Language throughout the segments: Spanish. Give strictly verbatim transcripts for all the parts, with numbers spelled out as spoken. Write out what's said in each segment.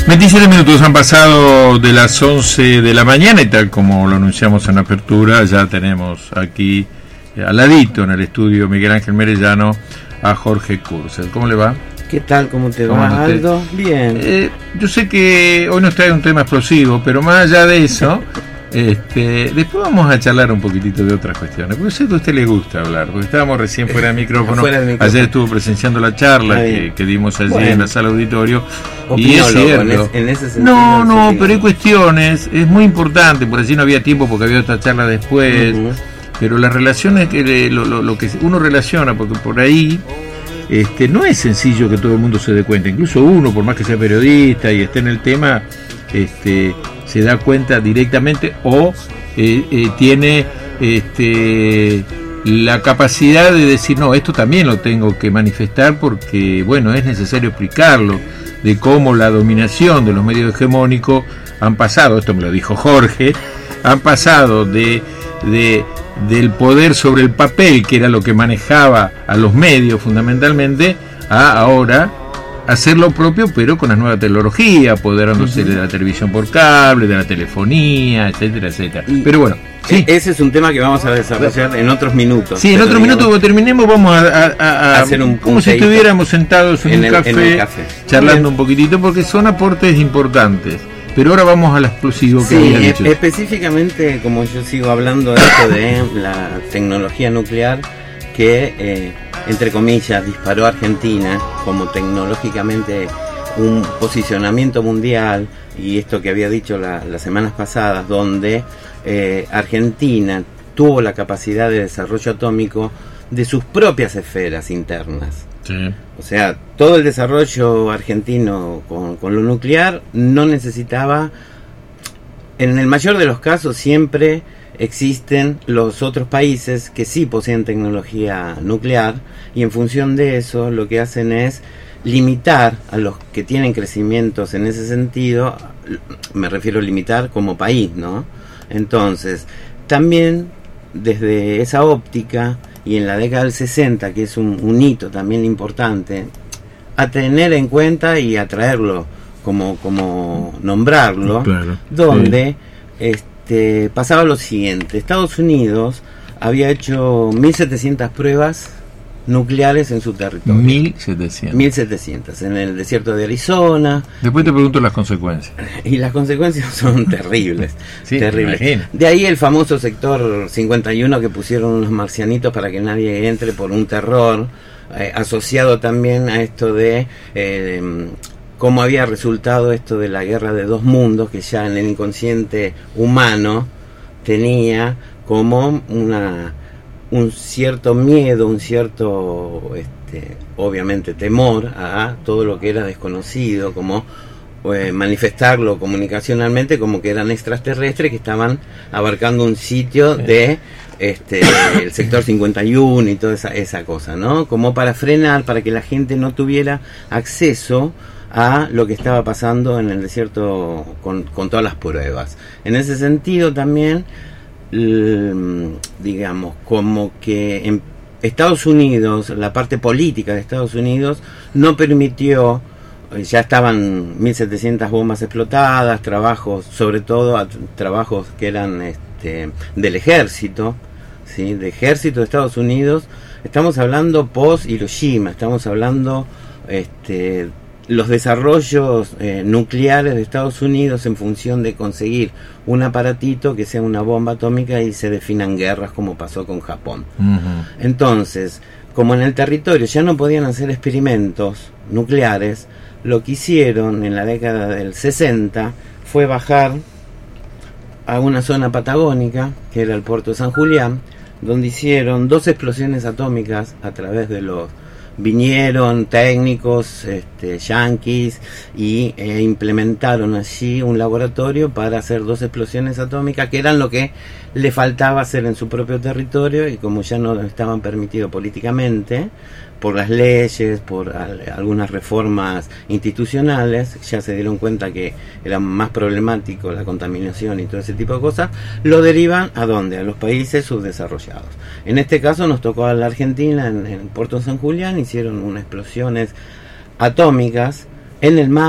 veintisiete minutos han pasado de las once de la mañana y tal como lo anunciamos en la apertura, ya tenemos aquí eh, al ladito en el estudio Miguel Ángel Merellano a Jorge Kurzel. ¿Cómo le va? ¿Qué tal? ¿Cómo te ¿Cómo va, Aldo? Bien. Eh, yo sé que hoy nos trae un tema explosivo, pero más allá de eso, este, después vamos a charlar un poquitito de otras cuestiones, porque sé que a usted le gusta hablar, porque estábamos recién fuera del micrófono, fuera del micrófono. Ayer estuvo presenciando la charla que, que dimos allí bueno. en la sala auditorio, y es cierto. En, es, en ese sentido, no, no, pero hay cuestiones, es muy importante, por allí no había tiempo porque había otra charla después, uh-huh. pero las relaciones que lo, lo, lo que uno relaciona, porque por ahí este, no es sencillo que todo el mundo se dé cuenta, incluso uno, por más que sea periodista y esté en el tema, este se da cuenta directamente o eh, eh, tiene este, la capacidad de decir, no, esto también lo tengo que manifestar porque, bueno, es necesario explicarlo, de cómo la dominación de los medios hegemónicos han pasado, esto me lo dijo Jorge, han pasado de, de del poder sobre el papel, que era lo que manejaba a los medios fundamentalmente, a ahora hacer lo propio, pero con las nuevas tecnologías, apoderándose uh-huh. de la televisión por cable, de la telefonía, etcétera, etcétera. Y pero bueno, sí. Ese es un tema que vamos a desarrollar en otros minutos. Sí, en otros minutos cuando terminemos vamos a, a, a, a hacer un como si estuviéramos sentados en, en, un, el, café, en un café, charlando un poquitito, porque son aportes importantes. Pero ahora vamos a lo explosivo que sí, había dicho. Específicamente, como yo sigo hablando de esto de la tecnología nuclear, que eh, entre comillas disparó a Argentina como tecnológicamente un posicionamiento mundial, y esto que había dicho la, las semanas pasadas, donde eh, Argentina tuvo la capacidad de desarrollo atómico de sus propias esferas internas. Sí. O sea, todo el desarrollo argentino con, con lo nuclear no necesitaba, en el mayor de los casos siempre existen los otros países que sí poseen tecnología nuclear, y en función de eso lo que hacen es limitar a los que tienen crecimientos en ese sentido, me refiero a limitar como país, ¿no? Entonces, también desde esa óptica, y en la década del sesenta, que es un, un hito también importante, a tener en cuenta y a traerlo como, como nombrarlo, claro, donde sí. este, pasaba lo siguiente: Estados Unidos había hecho mil setecientas pruebas nucleares en su territorio. mil setecientas. mil setecientas en el desierto de Arizona. Después te pregunto las consecuencias. Y las consecuencias son terribles. Sí, terribles. De ahí el famoso sector cincuenta y uno que pusieron unos marcianitos para que nadie entre, por un terror eh, asociado también a esto de eh, cómo había resultado esto de la guerra de dos mundos, que ya en el inconsciente humano tenía como una un cierto miedo, un cierto, este, obviamente, temor a todo lo que era desconocido, como eh, manifestarlo comunicacionalmente como que eran extraterrestres que estaban abarcando un sitio de este el sector cincuenta y uno y toda esa, esa cosa, ¿no? Como para frenar, para que la gente no tuviera acceso a lo que estaba pasando en el desierto con, con todas las pruebas. En ese sentido también, digamos, como que en Estados Unidos, la parte política de Estados Unidos no permitió, ya estaban mil setecientas bombas explotadas, trabajos, sobre todo trabajos que eran este, del ejército, ¿sí? De ejército de Estados Unidos. Estamos hablando post Hiroshima, estamos hablando este los desarrollos eh, nucleares de Estados Unidos en función de conseguir un aparatito que sea una bomba atómica y se definan guerras, como pasó con Japón. Uh-huh. Entonces, como en el territorio ya no podían hacer experimentos nucleares, lo que hicieron en la década del sesenta fue bajar a una zona patagónica, que era el puerto de San Julián, donde hicieron dos explosiones atómicas a través de los vinieron técnicos este, yanquis y eh, implementaron allí un laboratorio para hacer dos explosiones atómicas, que eran lo que le faltaba hacer en su propio territorio, y como ya no estaban permitidos políticamente por las leyes, por al, algunas reformas institucionales, ya se dieron cuenta que era más problemático la contaminación y todo ese tipo de cosas, lo derivan ¿a dónde? A los países subdesarrollados. En este caso nos tocó a la Argentina, en, en Puerto San Julián, hicieron unas explosiones atómicas en el mar,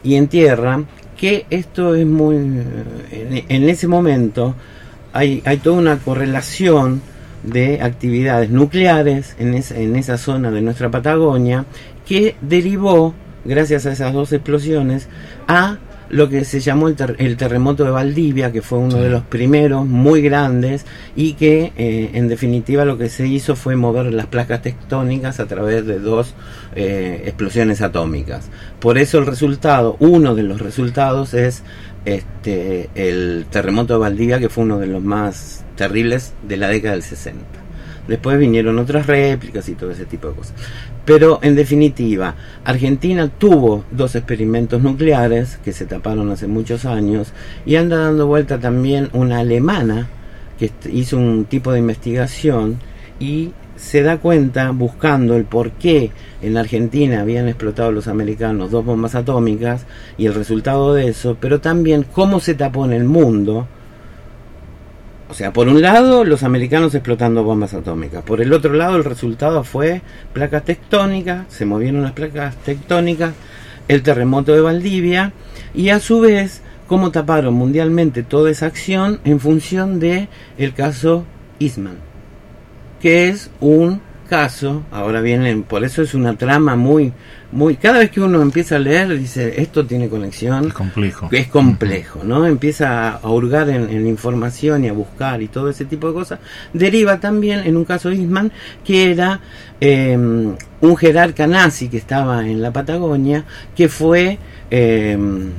y en tierra, que esto es muy... En, en ese momento hay, hay toda una correlación de actividades nucleares en, es, en esa zona de nuestra Patagonia, que derivó, gracias a esas dos explosiones, a lo que se llamó el, ter el terremoto de Valdivia, que fue uno sí. de los primeros, muy grandes, y que eh, en definitiva lo que se hizo fue mover las placas tectónicas a través de dos eh, explosiones atómicas. Por eso el resultado, uno de los resultados es este el terremoto de Valdivia, que fue uno de los más terribles de la década del sesenta. Después vinieron otras réplicas y todo ese tipo de cosas. Pero en definitiva, Argentina tuvo dos experimentos nucleares que se taparon hace muchos años, y anda dando vuelta también una alemana que hizo un tipo de investigación y se da cuenta, buscando el por qué en Argentina habían explotado los americanos dos bombas atómicas y el resultado de eso, pero también cómo se tapó en el mundo. O sea, por un lado los americanos explotando bombas atómicas, por el otro lado el resultado fue placas tectónicas, se movieron las placas tectónicas, el terremoto de Valdivia, y a su vez cómo taparon mundialmente toda esa acción en función de el caso Eastman, que es un caso, ahora viene, por eso es una trama muy, muy, cada vez que uno empieza a leer dice, esto tiene conexión, es complejo, es complejo, ¿no? Empieza a hurgar en, en información y a buscar y todo ese tipo de cosas, deriva también en un caso Eastman, que era eh, un jerarca nazi que estaba en la Patagonia, que fue, eh,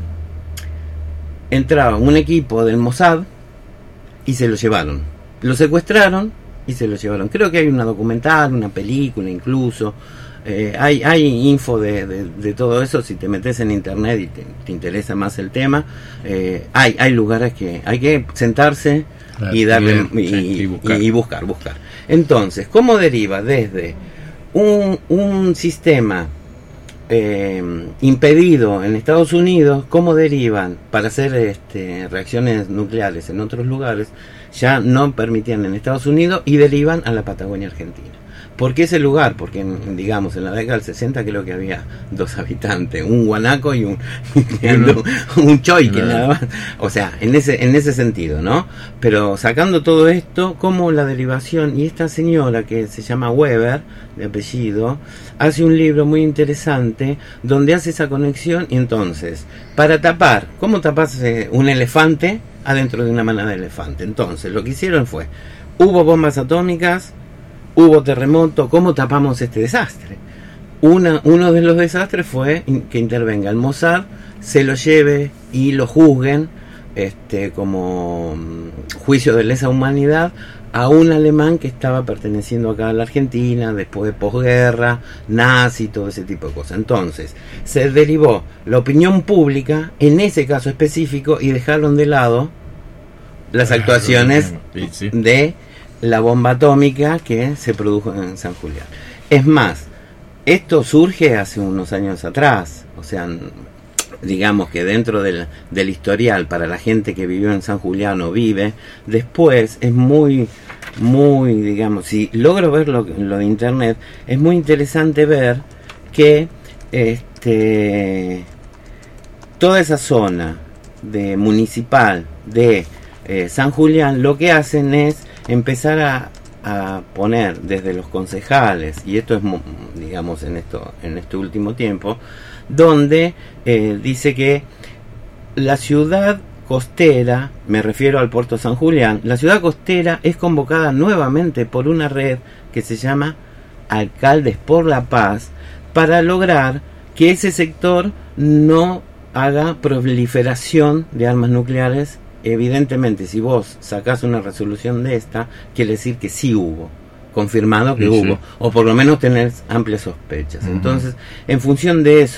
entraba un equipo del Mossad y se lo llevaron, lo secuestraron y se lo llevaron. Creo que hay una documental, una película incluso, eh, hay, hay info de, de, de todo eso, si te metes en internet y te, te interesa más el tema, eh, hay, hay lugares que hay que sentarse claro, y darle y, sí, y, buscar. Y, y buscar, buscar. Entonces, ¿cómo deriva desde un, un sistema eh, impedido en Estados Unidos, cómo derivan para hacer este, reacciones nucleares en otros lugares? Ya no permitían en Estados Unidos y derivan a la Patagonia Argentina. ¿Por qué ese lugar? Porque, en, en la década del sesenta creo que había dos habitantes, un guanaco y un, un choique, no. nada más. O sea, en ese, en ese sentido, ¿no? Pero sacando todo esto, como la derivación, y esta señora que se llama Weber, de apellido, hace un libro muy interesante donde hace esa conexión, y entonces, para tapar, ¿cómo tapas eh, un elefante adentro de una manada de elefante? Entonces, lo que hicieron fue, hubo bombas atómicas, hubo terremoto, ¿cómo tapamos este desastre? Una, uno de los desastres fue que intervenga el Mossad, se lo lleve y lo juzguen este, como juicio de lesa humanidad a un alemán que estaba perteneciendo acá a la Argentina, después de posguerra, nazi, todo ese tipo de cosas. Entonces, se derivó la opinión pública en ese caso específico y dejaron de lado las actuaciones sí, sí. de la bomba atómica que se produjo en San Julián. Es más, esto surge hace unos años atrás, o sea, digamos que dentro del, del historial para la gente que vivió en San Julián o vive, después es muy, muy, digamos, si logro ver lo, lo de internet, es muy interesante ver que este toda esa zona de municipal de eh, San Julián, lo que hacen es empezar a, a poner desde los concejales, y esto es, digamos, en esto en este último tiempo, donde eh, dice que la ciudad costera, me refiero al puerto San Julián, la ciudad costera es convocada nuevamente por una red que se llama Alcaldes por la Paz, para lograr que ese sector no haga proliferación de armas nucleares. Evidentemente, si vos sacás una resolución de esta, quiere decir que sí hubo, confirmado que sí, hubo, sí. o por lo menos tenés amplias sospechas. Uh-huh. Entonces, en función de eso,